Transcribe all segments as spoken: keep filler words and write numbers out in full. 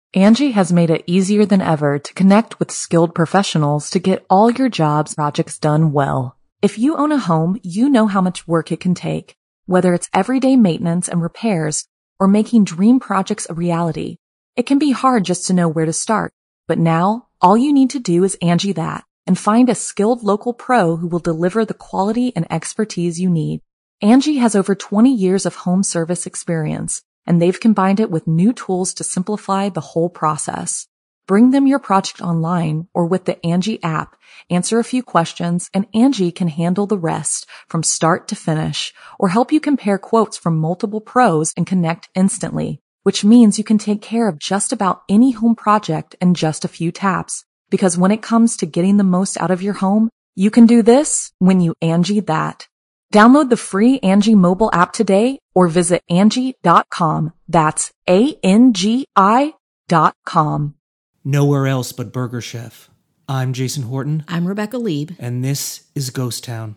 Angie has made it easier than ever to connect with skilled professionals to get all your jobs projects done well. If you own a home, you know how much work it can take, whether it's everyday maintenance and repairs or making dream projects a reality. It can be hard just to know where to start, but now all you need to do is Angie that and find a skilled local pro who will deliver the quality and expertise you need. Angie has over twenty years of home service experience, and they've combined it with new tools to simplify the whole process. Bring them your project online or with the Angie app, answer a few questions, and Angie can handle the rest from start to finish, or help you compare quotes from multiple pros and connect instantly, which means you can take care of just about any home project in just a few taps. Because when it comes to getting the most out of your home, you can do this when you Angie that. Download the free Angie mobile app today or visit Angie dot com. That's A N G I dot com. Nowhere else but Burger Chef. I'm Jason Horton. I'm Rebecca Lieb. And this is Ghost Town.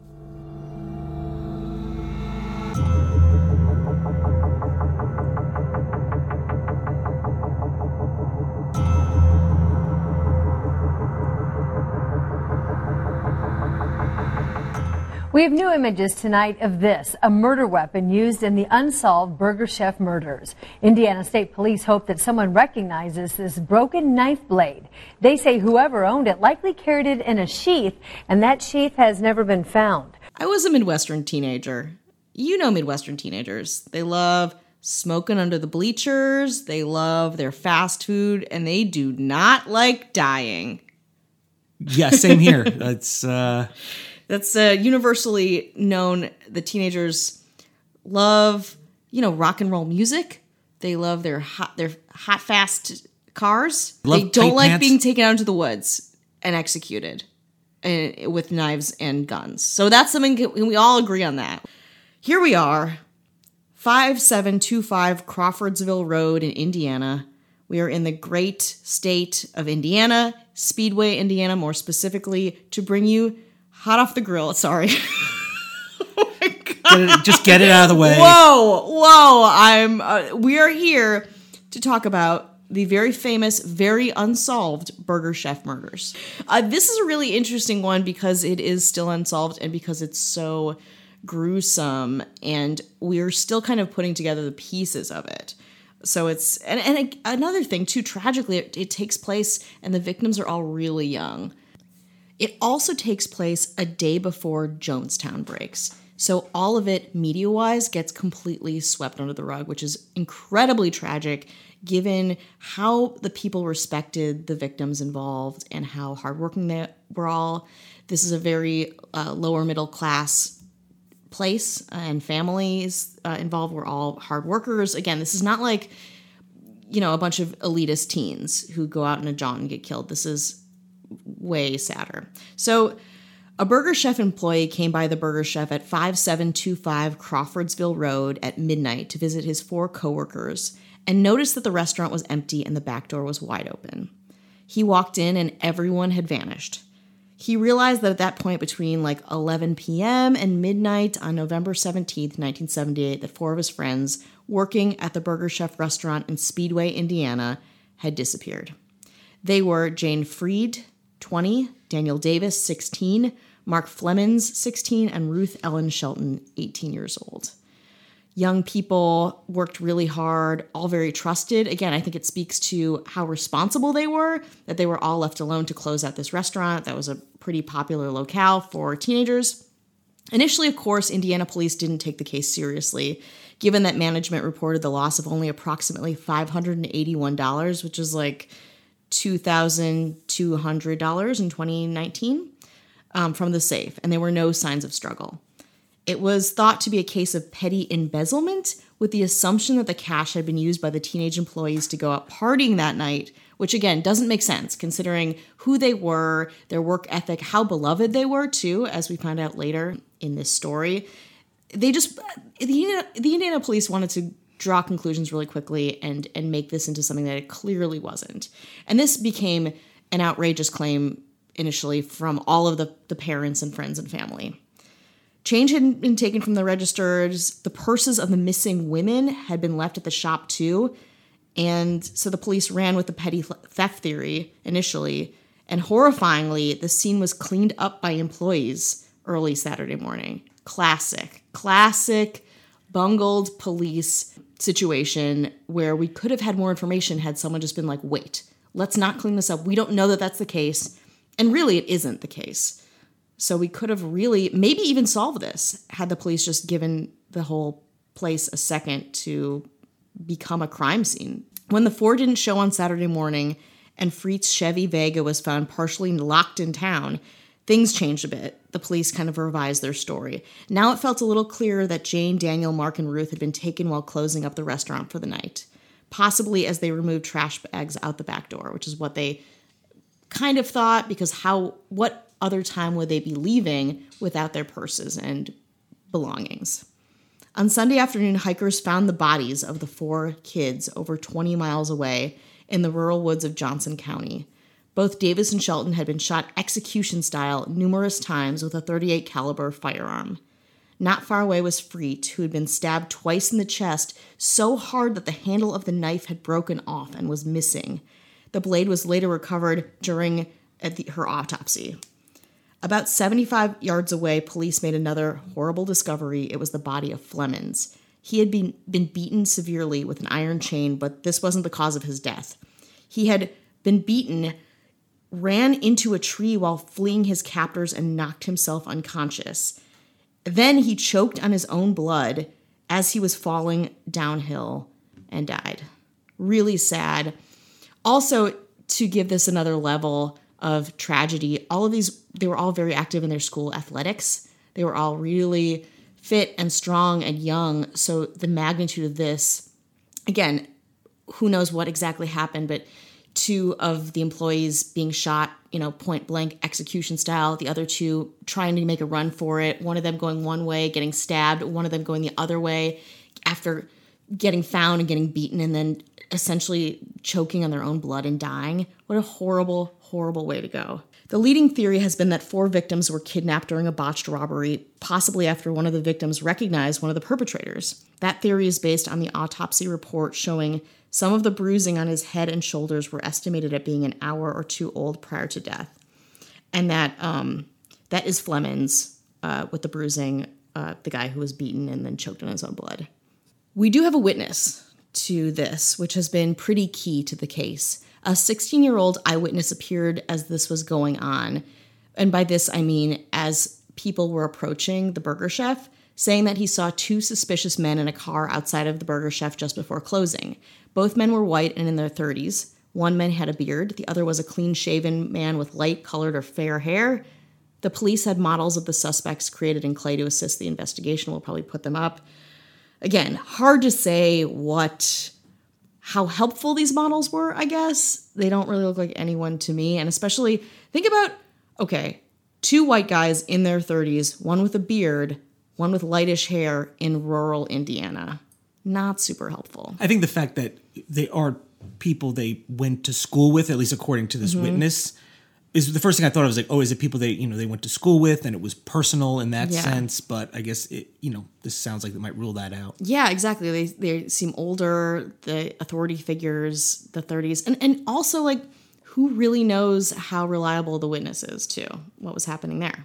We have new images tonight of this, a murder weapon used in the unsolved Burger Chef murders. Indiana State Police hope that someone recognizes this broken knife blade. They say whoever owned it likely carried it in a sheath, and that sheath has never been found. I was a Midwestern teenager. You know Midwestern teenagers. They love smoking under the bleachers, they love their fast food, and they do not like dying. Yeah, same here. That's, uh... That's uh, universally known. The teenagers love, you know, rock and roll music. They love their hot, their hot, fast cars. Love they don't like pants. being taken out into the woods and executed uh, with knives and guns. So that's something we all agree on that. Here we are, five seven two five Crawfordsville Road in Indiana. We are in the great state of Indiana, Speedway, Indiana, more specifically, to bring you hot off the grill, sorry. Oh my God. Get it, just get it out of the way. Whoa, whoa. I'm. Uh, we are here to talk about the very famous, very unsolved Burger Chef murders. Uh, this is a really interesting one because it is still unsolved and because it's so gruesome, and we're still kind of putting together the pieces of it. So it's, and, and another thing too, tragically, it, it takes place and the victims are all really young. It also takes place a day before Jonestown breaks. So all of it, media-wise, gets completely swept under the rug, which is incredibly tragic given how the people respected the victims involved and how hardworking they were all. This is a very uh, lower middle class place, and families uh, involved were all hard workers. Again, this is not like, you know, a bunch of elitist teens who go out in a jaunt and get killed. This is way sadder. So a Burger Chef employee came by the Burger Chef at five seven two five Crawfordsville Road at midnight to visit his four coworkers and noticed that the restaurant was empty and the back door was wide open. He walked in and everyone had vanished. He realized that at that point between like eleven p.m. and midnight on November seventeenth, nineteen seventy-eight, that four of his friends working at the Burger Chef restaurant in Speedway, Indiana, had disappeared. They were Jane Freed, twenty, Daniel Davis, sixteen, Mark Flemons, sixteen, and Ruth Ellen Shelton, eighteen years old. Young people worked really hard, all very trusted. Again, I think it speaks to how responsible they were, that they were all left alone to close out this restaurant. That was a pretty popular locale for teenagers. Initially, of course, Indiana police didn't take the case seriously, given that management reported the loss of only approximately five hundred eighty-one dollars, which is like two thousand two hundred dollars in twenty nineteen um, from the safe, and there were no signs of struggle. It was thought to be a case of petty embezzlement, with the assumption that the cash had been used by the teenage employees to go out partying that night, which again doesn't make sense considering who they were, their work ethic, how beloved they were too, as we find out later in this story. They just, the, the Indiana police wanted to draw conclusions really quickly and, and make this into something that it clearly wasn't. And this became an outrageous claim initially from all of the, the parents and friends and family. Change had been taken from the registers. The purses of the missing women had been left at the shop too. And so the police ran with the petty theft theory initially, and horrifyingly, the scene was cleaned up by employees early Saturday morning. Classic, classic bungled police situation where we could have had more information had someone just been like, wait, let's not clean this up. We don't know that that's the case. And really, it isn't the case. So we could have really maybe even solved this had the police just given the whole place a second to become a crime scene. When the four didn't show on Saturday morning and Freet's Chevy Vega was found partially locked in town, things changed a bit. The police kind of revised their story. Now it felt a little clearer that Jane, Daniel, Mark, and Ruth had been taken while closing up the restaurant for the night, possibly as they removed trash bags out the back door, which is what they kind of thought, because how what other time would they be leaving without their purses and belongings? On Sunday afternoon, hikers found the bodies of the four kids over twenty miles away in the rural woods of Johnson County. Both Davis and Shelton had been shot execution style numerous times with a thirty-eight caliber firearm. Not far away was Freet, who had been stabbed twice in the chest so hard that the handle of the knife had broken off and was missing. The blade was later recovered during at the, her autopsy. About seventy-five yards away, police made another horrible discovery. It was the body of Flemons. He had been, been beaten severely with an iron chain, but this wasn't the cause of his death. He had been beaten, ran into a tree while fleeing his captors, and knocked himself unconscious. Then he choked on his own blood as he was falling downhill and died. Really sad. Also, to give this another level of tragedy, all of these, they were all very active in their school athletics. They were all really fit and strong and young. So the magnitude of this, again, who knows what exactly happened, but two of the employees being shot, you know, point blank execution style, the other two trying to make a run for it, one of them going one way, getting stabbed, one of them going the other way after getting found and getting beaten, and then essentially choking on their own blood and dying. What a horrible, horrible way to go. The leading theory has been that four victims were kidnapped during a botched robbery, possibly after one of the victims recognized one of the perpetrators. That theory is based on the autopsy report showing some of the bruising on his head and shoulders were estimated at being an hour or two old prior to death. And that um, that is Flemons uh, with the bruising, uh, the guy who was beaten and then choked on his own blood. We do have a witness to this, which has been pretty key to the case. A sixteen-year-old eyewitness appeared as this was going on. And by this, I mean as people were approaching the Burger Chef, saying that he saw two suspicious men in a car outside of the Burger Chef just before closing. Both men were white and in their thirties. One man had a beard. The other was a clean-shaven man with light-colored or fair hair. The police had models of the suspects created in clay to assist the investigation. We'll probably put them up. Again, hard to say what, how helpful these models were, I guess. They don't really look like anyone to me. And especially, think about, okay, two white guys in their thirties, one with a beard, one with lightish hair in rural Indiana. Not super helpful. I think the fact that they are people they went to school with, at least according to this mm-hmm. witness, is the first thing I thought of. Was like, oh, is it people they, you know, they went to school with and it was personal in that yeah. sense? But I guess it, you know, this sounds like they might rule that out. Yeah, exactly. They they seem older, the authority figures, the thirties, and and also like who really knows how reliable the witness is too? What was happening there?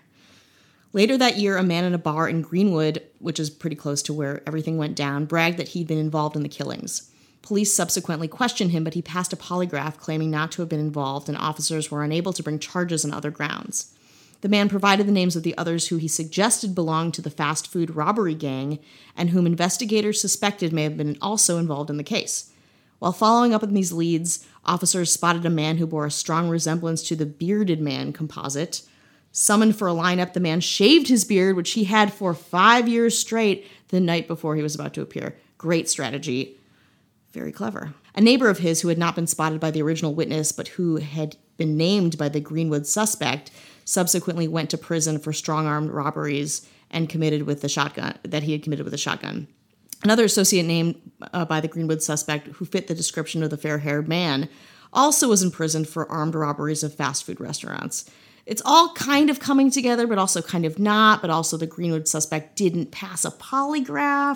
Later that year, a man in a bar in Greenwood, which is pretty close to where everything went down, bragged that he'd been involved in the killings. Police subsequently questioned him, but he passed a polygraph claiming not to have been involved, and officers were unable to bring charges on other grounds. The man provided the names of the others who he suggested belonged to the fast food robbery gang and whom investigators suspected may have been also involved in the case. While following up on these leads, officers spotted a man who bore a strong resemblance to the bearded man composite. Summoned for a lineup, the man shaved his beard, which he had for five years straight, the night before he was about to appear. Great strategy. Very clever. A neighbor of his who had not been spotted by the original witness, but who had been named by the Greenwood suspect, subsequently went to prison for strong-armed robberies and committed with the shotgun that he had committed with a shotgun. Another associate named uh, by the Greenwood suspect, who fit the description of the fair-haired man, also was imprisoned for armed robberies of fast food restaurants. It's all kind of coming together, but also kind of not. But also the Greenwood suspect didn't pass a polygraph.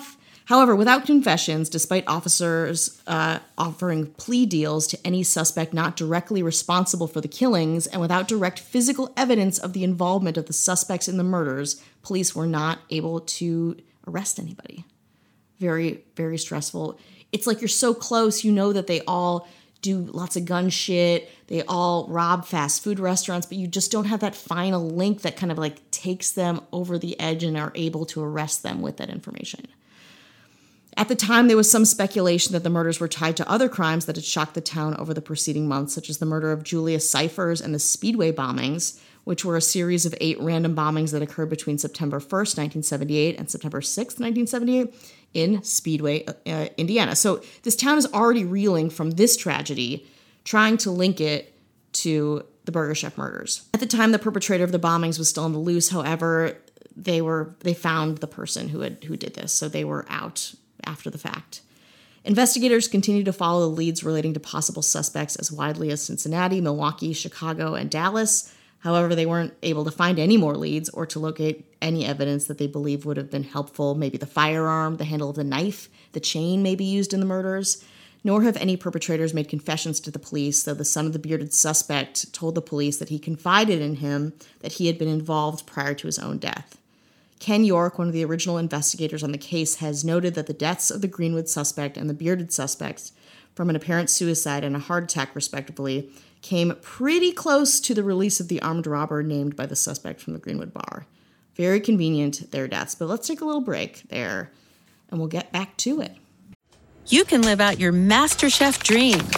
However, without confessions, despite officers uh, offering plea deals to any suspect not directly responsible for the killings, and without direct physical evidence of the involvement of the suspects in the murders, police were not able to arrest anybody. Very, very stressful. It's like you're so close, you know that they all do lots of gun shit, they all rob fast food restaurants, but you just don't have that final link that kind of like takes them over the edge and are able to arrest them with that information. At the time, there was some speculation that the murders were tied to other crimes that had shocked the town over the preceding months, such as the murder of Julia Cyphers and the Speedway bombings, which were a series of eight random bombings that occurred between September first, nineteen seventy-eight and September sixth, nineteen seventy-eight in Speedway, uh, Indiana. So this town is already reeling from this tragedy, trying to link it to the Burger Chef murders. At the time, the perpetrator of the bombings was still on the loose. However, they were they found the person who had who did this, so they were out after the fact. Investigators continue to follow the leads relating to possible suspects as widely as Cincinnati, Milwaukee, Chicago, and Dallas. However, they weren't able to find any more leads or to locate any evidence that they believe would have been helpful, maybe the firearm, the handle of the knife, the chain maybe used in the murders. Nor have any perpetrators made confessions to the police, though the son of the bearded suspect told the police that he confided in him that he had been involved prior to his own death. Ken York, one of the original investigators on the case, has noted that the deaths of the Greenwood suspect and the bearded suspects, from an apparent suicide and a heart attack respectively, came pretty close to the release of the armed robber named by the suspect from the Greenwood bar. Very convenient, their deaths. But let's take a little break there, and we'll get back to it. You can live out your MasterChef dreams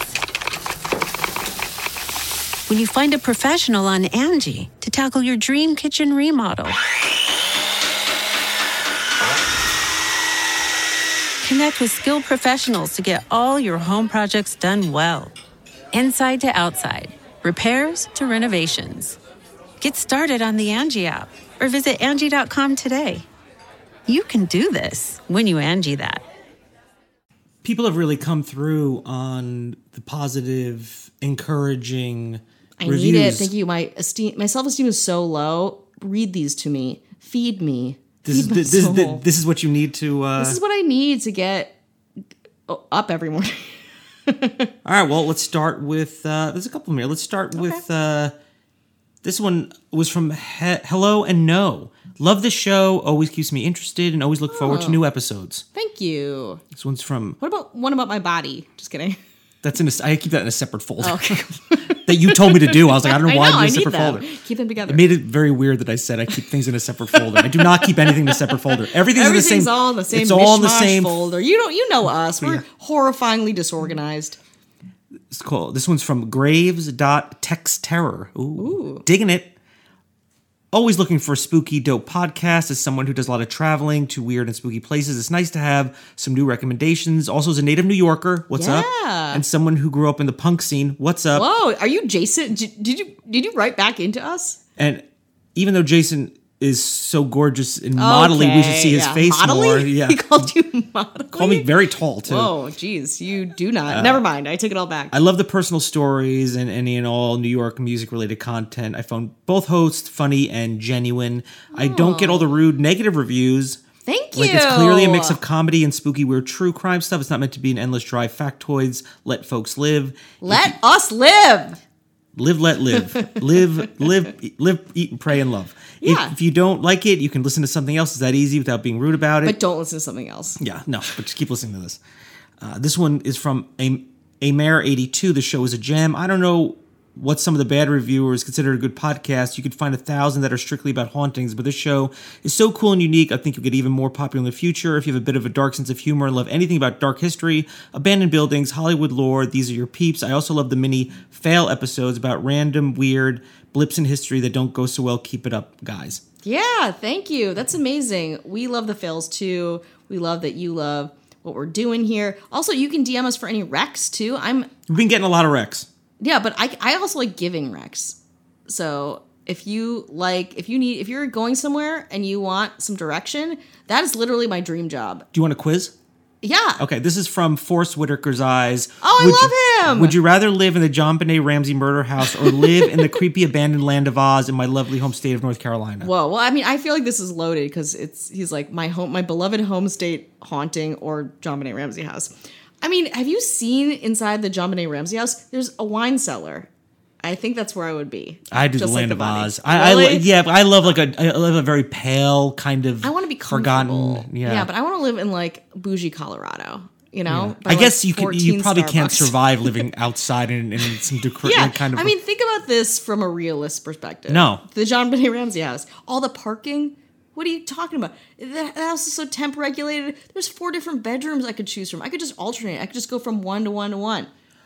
when you find a professional on Angie to tackle your dream kitchen remodel. Connect with skilled professionals to get all your home projects done well. Inside to outside, repairs to renovations. Get started on the Angie app or visit Angie dot com today. You can do this when you Angie that. People have really come through on the positive, encouraging I reviews. need it. Thank you. My esteem, my self-esteem is so low. Read these to me. Feed me. This is, this, this, this, this is what you need to... Uh... This is what I need to get up every morning. All right, well, let's start with... Uh, there's a couple here. Let's start okay. with... Uh, this one was from he- Hello and No. Love the show. Always keeps me interested and always look forward oh. to new episodes. Thank you. This one's from... What about one about my body? Just kidding. That's in a, I keep that in a separate folder. Oh, okay. That you told me to do. I was like, I don't know why I I'm in a separate them. folder. Keep them together. It made it very weird that I said I keep things in a separate folder. I do not keep anything in a separate folder. Everything's, Everything's in the same. all in the same. It's all in the same folder. You don't. You know us. We're yeah. horrifyingly disorganized. It's cool. This one's from Graves.TextTerror. Ooh, Ooh. Digging it. Always looking for a spooky, dope podcast. As someone who does a lot of traveling to weird and spooky places, it's nice to have some new recommendations. Also, as a native New Yorker, what's yeah. up? And someone who grew up in the punk scene, what's up? Whoa, are you Jason? Did you did you write back into us? And even though Jason is so gorgeous and modelly, okay. we should see his yeah. face modelly? more. Yeah, he called you modelly. Call me very tall too. Whoa, geez, you do not. Uh, Never mind. I take it all back. I love the personal stories and any and all New York music related content. I found both hosts funny and genuine. Oh. I don't get all the rude negative reviews. Thank you. Like it's clearly a mix of comedy and spooky, weird, true crime stuff. It's not meant to be an endless dry factoids. Let folks live. Let you, us live. Live, let live. live, live, live, eat, and pray, and love. Yeah. If, if you don't like it, you can listen to something else. It's that easy without being rude about it. But don't listen to something else. Yeah, no, but just keep listening to this. Uh, this one is from a, a Mayor eighty-two. The show is a gem. I don't know what some of the bad reviewers consider a good podcast. You could find a thousand that are strictly about hauntings, but this show is so cool and unique. I think you'll get even more popular in the future. If you have a bit of a dark sense of humor and love anything about dark history, abandoned buildings, Hollywood lore, these are your peeps. I also love the mini fail episodes about random, weird blips in history that don't go so well. Keep it up, guys. Yeah, thank you. That's amazing. We love the fails too. We love that you love what we're doing here. Also, you can D M us for any recs too. I'm We've been getting a lot of recs. Yeah, but I, I also like giving recs. So if you like, if you need, if you're going somewhere and you want some direction, that is literally my dream job. Do you want a quiz? Yeah. Okay, this is from Forrest Whitaker's Eyes. Oh, I would love you, him! Would you rather live in the John Benet Ramsey murder house or live in the creepy abandoned land of Oz in my lovely home state of North Carolina? Whoa. Well, I mean, I feel like this is loaded because it's he's like my home, my beloved home state haunting or John Benet Ramsey house. I mean, have you seen inside the John Benet Ramsey house? There's a wine cellar. I think that's where I would be. I do the Just Land like of the money. Oz. I, Really? I yeah, but I love like a I love a very pale kind of. I want to be forgotten. comfortable. Yeah, yeah, but I want to live in like bougie Colorado. You know, Yeah. by, I like, guess you could. You fourteen probably can't Starbucks. survive living outside in, in some decor- Yeah, like kind of. I mean, think about this from a realist perspective. No. The John Benet Ramsey house, all the parking. What are you talking about? That house is so temp regulated. There's four different bedrooms I could choose from. I could just alternate. I could just go from one to one to one.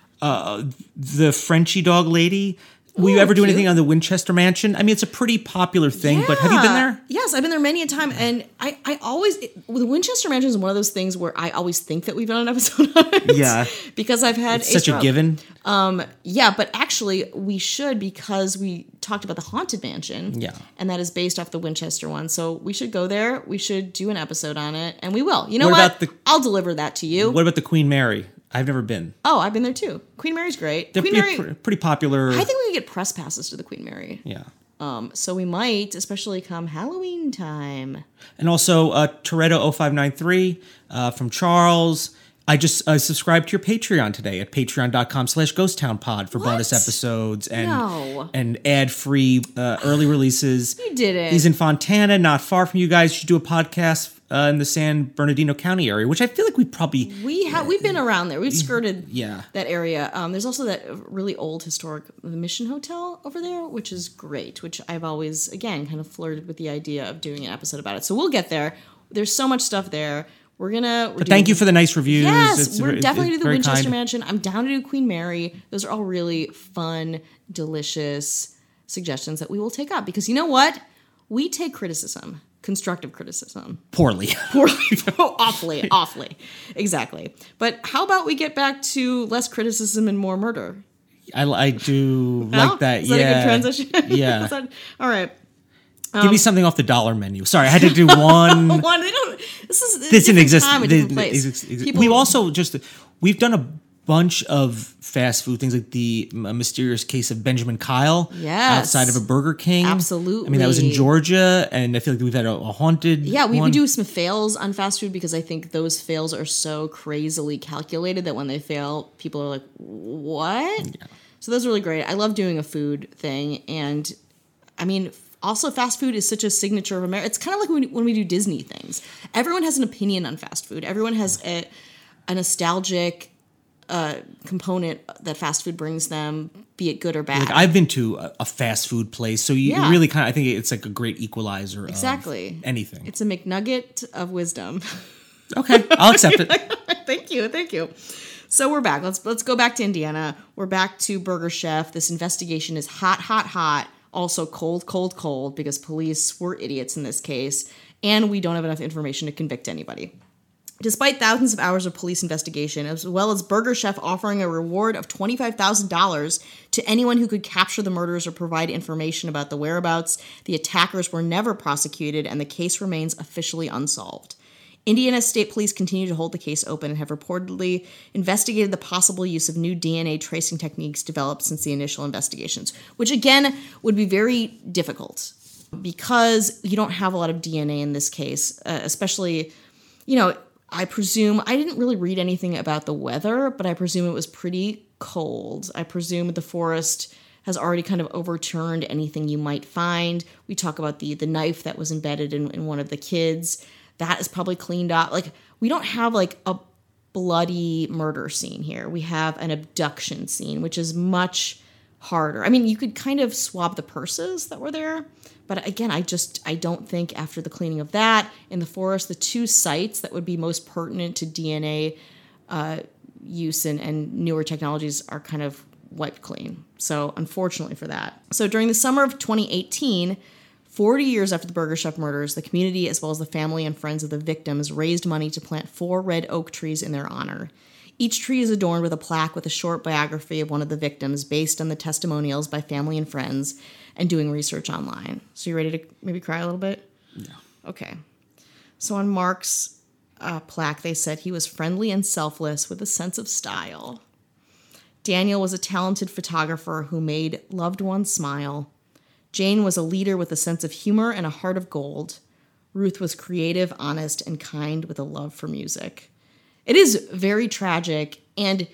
the Frenchie dog lady. Will you Ooh, ever do cute. anything on the Winchester Mansion? I mean, it's a pretty popular thing, but have you been there? Yes, I've been there many a time, and I, I always it, the Winchester Mansion is one of those things where I always think that we've done an episode on it. Yeah. because I've had It's such a stroke. given. Yeah, but actually we should because we talked about the Haunted Mansion. Yeah. and that is based off the Winchester one. So we should go there. We should do an episode on it, and we will. You know What what? about the- I'll deliver that to you. What about the Queen Mary? I've never been. Oh, I've been there too. Queen Mary's great. They're Queen pretty, Mary. pretty popular. I think we could get press passes to the Queen Mary. yeah. Um, so we might, especially come Halloween time. And also uh, Toretto oh five nine three uh, from Charles. I just uh, subscribed to your Patreon today at patreon.com slash ghosttownpod for What? bonus episodes and No. and ad-free uh, early releases. You did it. He's in Fontana, not far from you guys. You should do a podcast uh, in the San Bernardino County area, which I feel like we probably... We have we've been around there. We've skirted Yeah. that area. Um, there's also that really old historic the Mission Hotel over there, which is great. Which I've always again kind of flirted with the idea of doing an episode about it. So we'll get there. There's so much stuff there. We're gonna. We're But thank you for the nice reviews. Yes, It's we're very- definitely it's do the very Winchester kind. Mansion. I'm down to do Queen Mary. Those are all really fun, delicious suggestions that we will take up because you know what? We take criticism, constructive criticism. Poorly. Poorly, awfully, awfully. Exactly. But how about we get back to less criticism and more murder? I, I do No? like that. Is yeah. that a good transition? Yeah. Is that- all right. Give me something off the dollar menu. Sorry, I had to do one. One, they don't. This is a this different didn't exist. time, a This- different place. this- this- People- We've also just we've done a bunch of fast food things like the uh, mysterious case of Benjamin Kyle Yes. outside of a Burger King. Absolutely. I mean that was in Georgia, and I feel like we've had a, a haunted. Yeah, we, we one. do some fails on fast food because I think those fails are so crazily calculated that when they fail, people are like, "What?" Yeah. So those are really great. I love doing a food thing, and I mean, also fast food is such a signature of America. It's kind of like when we, when we do Disney things. Everyone has an opinion on fast food. Everyone has a, a nostalgic uh, component that fast food brings them, be it good or bad. Like I've been to a, a fast food place, so you Yeah. really kind of I think it's like a great equalizer. Exactly. Of anything. It's a McNugget of wisdom. Okay, I'll accept it. Thank you, thank you. So we're back. Let's let's go back to Indiana. We're back to Burger Chef. This investigation is hot, hot, hot. Also cold, cold, cold because police were idiots in this case, and we don't have enough information to convict anybody. Despite thousands of hours of police investigation, as well as Burger Chef offering a reward of twenty-five thousand dollars to anyone who could capture the murders or provide information about the whereabouts, the attackers were never prosecuted and the case remains officially unsolved. Indiana State Police continue to hold the case open and have reportedly investigated the possible use of new D N A tracing techniques developed since the initial investigations, which again would be very difficult because you don't have a lot of D N A in this case, uh, especially, you know, I presume, I didn't really read anything about the weather, but I presume it was pretty cold. I presume the forest has already kind of overturned anything you might find. We talk about the the knife that was embedded in, in one of the kids. That is probably cleaned up. Like, we don't have like a bloody murder scene here. We have an abduction scene, which is much harder. I mean, you could kind of swab the purses that were there, but again, I just, I don't think after the cleaning of that in the forest, the two sites that would be most pertinent to D N A uh, use and, and newer technologies are kind of wiped clean. So unfortunately for that. So during the summer of twenty eighteen, forty years after the Burger Chef murders, the community, as well as the family and friends of the victims, raised money to plant four red oak trees in their honor. Each tree is adorned with a plaque with a short biography of one of the victims based on the testimonials by family and friends and doing research online. So you ready to maybe cry a little bit? Yeah. Okay. So on Mark's uh, plaque, they said he was friendly and selfless with a sense of style. Daniel was a talented photographer who made loved ones smile. Jane was a leader with a sense of humor and a heart of gold. Ruth was creative, honest, and kind with a love for music. It is very tragic, and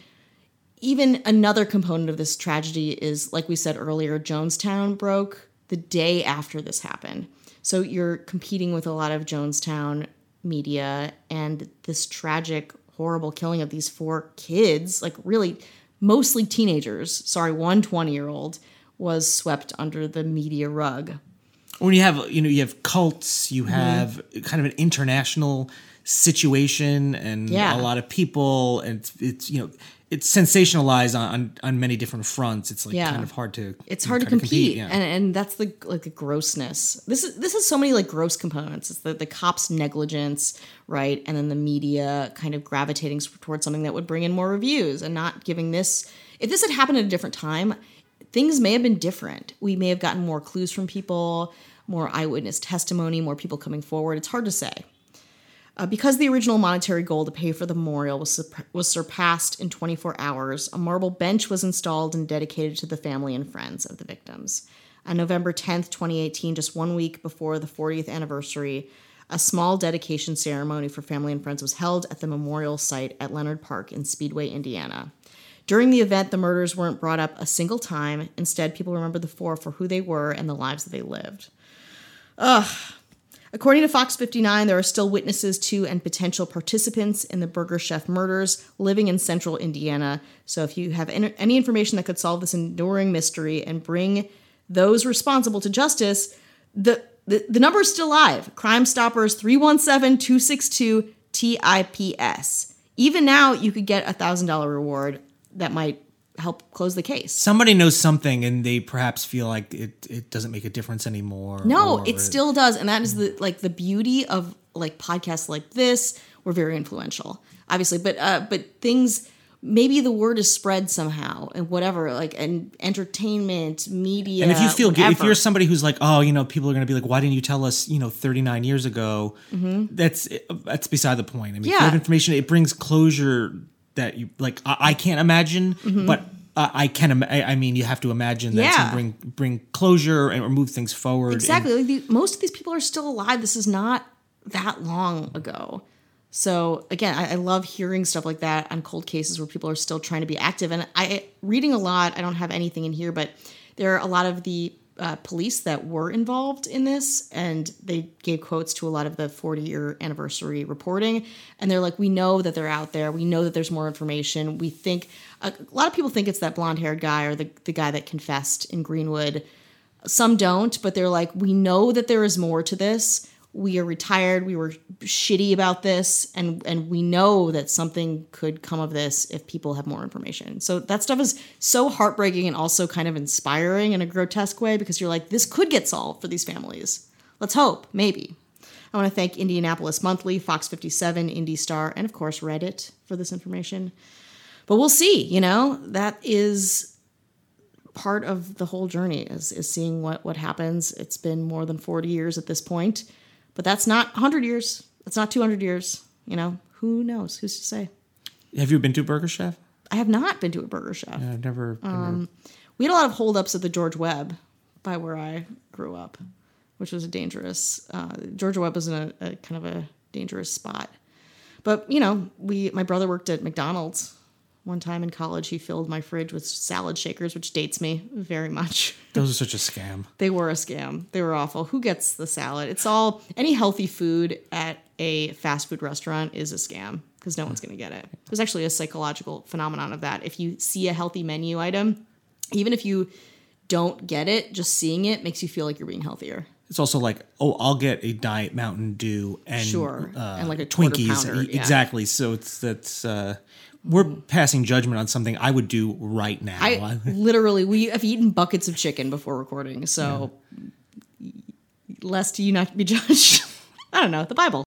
even another component of this tragedy is, like we said earlier, Jonestown broke the day after this happened. So you're competing with a lot of Jonestown media, and this tragic, horrible killing of these four kids, like really mostly teenagers, sorry, one twenty-year-old, was swept under the media rug. When you have, you know, you have cults, you have mm-hmm. kind of an international situation, and yeah. a lot of people, and it's, it's you know, it's sensationalized on, on, on many different fronts. It's like yeah. kind of hard to it's hard to compete, to compete yeah. and and that's the like the grossness. This is this has so many like gross components. It's the the cops' negligence, right, and then the media kind of gravitating towards something that would bring in more reviews and not giving this. If this had happened at a different time, things may have been different. We may have gotten more clues from people, more eyewitness testimony, more people coming forward. It's hard to say. Uh, because the original monetary goal to pay for the memorial was, sur- was surpassed in twenty-four hours, a marble bench was installed and dedicated to the family and friends of the victims. On November tenth, twenty eighteen, just one week before the fortieth anniversary, a small dedication ceremony for family and friends was held at the memorial site at Leonard Park in Speedway, Indiana. During the event, the murders weren't brought up a single time. Instead, people remember the four for who they were and the lives that they lived. Ugh. According to Fox fifty-nine, there are still witnesses to and potential participants in the Burger Chef murders living in central Indiana. So if you have any information that could solve this enduring mystery and bring those responsible to justice, the, the, the number is still live. Crime Stoppers three one seven, two six two, T I P S. Even now, you could get a one thousand dollars reward that might help close the case. Somebody knows something and they perhaps feel like it, it doesn't make a difference anymore. No, or, it still does. And that is the like the beauty of like podcasts like this. We're very influential, obviously, but uh, but things, maybe the word is spread somehow and whatever, like and entertainment, media. And if you feel, whatever. if you're somebody who's like, oh, you know, people are going to be like, why didn't you tell us, you know, thirty-nine years ago? Mm-hmm. That's that's beside the point. I mean, yeah. if you have information, it brings closure that you like. I, I can't imagine, mm-hmm. but uh, I can. Im- I mean, you have to imagine that yeah. to bring bring closure and or move things forward. Exactly. And, like the, most of these people are still alive. This is not that long ago. So again, I, I love hearing stuff like that on cold cases where people are still trying to be active. And I reading a lot. I don't have anything in here, but there are a lot of the uh, police that were involved in this, and they gave quotes to a lot of the forty-year anniversary reporting. And they're like, we know that they're out there. We know that there's more information. We think a, a lot of people think it's that blonde-haired guy or the the guy that confessed in Greenwood. Some don't, but they're like, we know that there is more to this. We are retired. We were shitty about this. And, and we know that something could come of this if people have more information. So that stuff is so heartbreaking and also kind of inspiring in a grotesque way, because you're like, this could get solved for these families. Let's hope, maybe. I want to thank Indianapolis Monthly, Fox fifty-seven, Indy Star, and of course Reddit for this information. But we'll see, you know, that is part of the whole journey is, is seeing what, what happens. It's been more than forty years at this point. But that's not one hundred years. That's not two hundred years. You know, who knows? Who's to say? Have you been to a Burger Chef? I have not been to a Burger Chef. Yeah, I've never. Um, never... We had a lot of holdups at the George Webb by where I grew up, which was a dangerous. Uh, George Webb was in a, a kind of a dangerous spot. But you know, we my brother worked at McDonald's. One time in college, he filled my fridge with salad shakers, which dates me very much. Those are such a scam. They were a scam. They were awful. Who gets the salad? It's all, any healthy food at a fast food restaurant is a scam because no one's going to get it. There's actually a psychological phenomenon of that. If you see a healthy menu item, even if you don't get it, just seeing it makes you feel like you're being healthier. It's also like, oh, I'll get a Diet Mountain Dew and sure, uh, and like a Twinkies. Pounder, yeah. Exactly. So it's that's uh, we're passing judgment on something I would do right now. I literally we have eaten buckets of chicken before recording, so yeah. Lest you not be judged. I don't know, the Bible.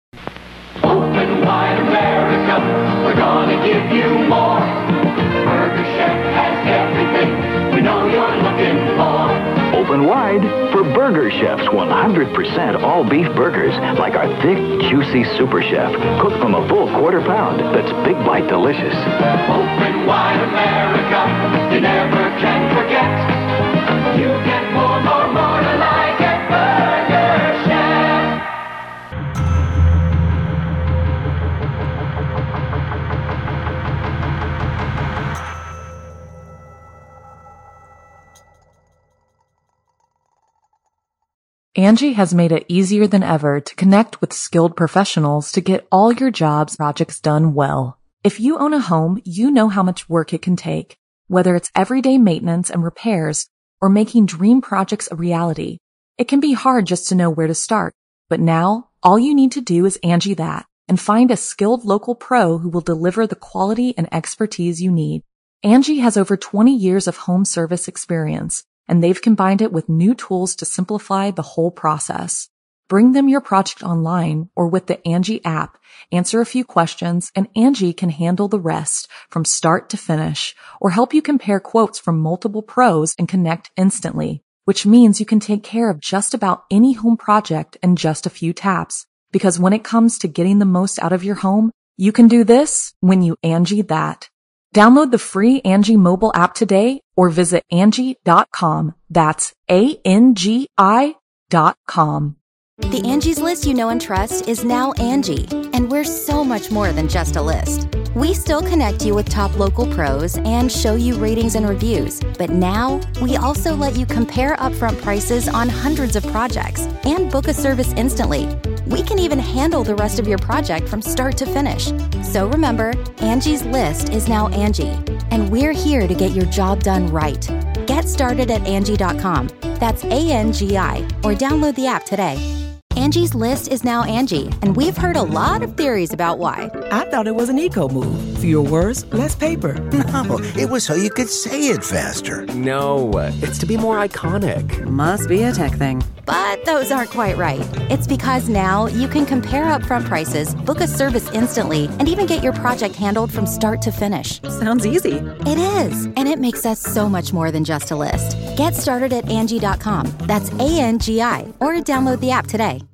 Open wide America, we're gonna give you more. Burger Chef has everything we know you're looking for. Open open wide for Burger Chef's one hundred percent all-beef burgers, like our thick, juicy Super Chef, cooked from a full quarter pound. That's big bite delicious. Open wide America, you never can forget. You get more, more, more to like at Burger Chef. Angie has made it easier than ever to connect with skilled professionals to get all your jobs projects done well. If you own a home, you know how much work it can take, whether it's everyday maintenance and repairs or making dream projects a reality. It can be hard just to know where to start, but now all you need to do is Angie that and find a skilled local pro who will deliver the quality and expertise you need. Angie has over twenty years of home service experience, and they've combined it with new tools to simplify the whole process. Bring them your project online or with the Angie app, answer a few questions, and Angie can handle the rest from start to finish, or help you compare quotes from multiple pros and connect instantly, which means you can take care of just about any home project in just a few taps. Because when it comes to getting the most out of your home, you can do this when you Angie that. Download the free Angie mobile app today or visit Angie dot com. That's A N G I dot com. The Angie's List you know and trust is now Angie, and we're so much more than just a list. We still connect you with top local pros and show you ratings and reviews, but now we also let you compare upfront prices on hundreds of projects and book a service instantly. We can even handle the rest of your project from start to finish. So remember, Angie's List is now Angie, and we're here to get your job done right. Get started at Angie dot com. That's A N G I, or download the app today. Angie's List is now Angie, and we've heard a lot of theories about why. I thought it was an eco move. Fewer words, less paper. No, it was so you could say it faster. No, it's to be more iconic. Must be a tech thing. But those aren't quite right. It's because now you can compare upfront prices, book a service instantly, and even get your project handled from start to finish. Sounds easy. It is, and it makes us so much more than just a list. Get started at Angie dot com. That's A N G I, or download the app today.